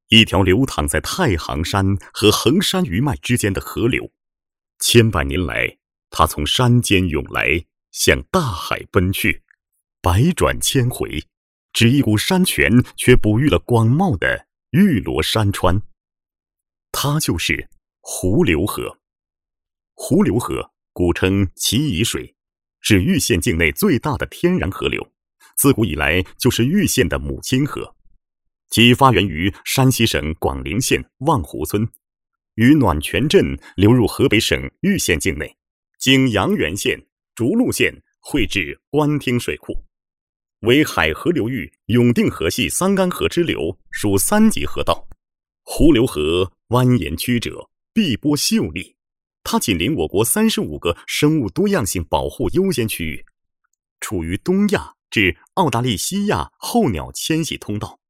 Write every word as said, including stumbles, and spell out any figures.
一条流淌在太行山和衡山余脉之间的河流。千百年来，它从山间涌来，向大海奔去，百转千回，只一股山泉却哺育了广袤的玉罗山川。它就是胡流河。胡流河古称奇沂水，是玉县境内最大的天然河流，自古以来就是玉县的母亲河。其发源于山西省广陵县望湖村，于暖泉镇流入河北省玉县境内，经阳原县、涿鹿县汇至官厅水库，为海河流域永定河系三干河支流，属三级河道。胡流河蜿蜒曲折，碧波秀丽，它紧邻我国三十五个生物多样性保护优先区域，处于东亚至澳大利西亚候鸟迁徙通道。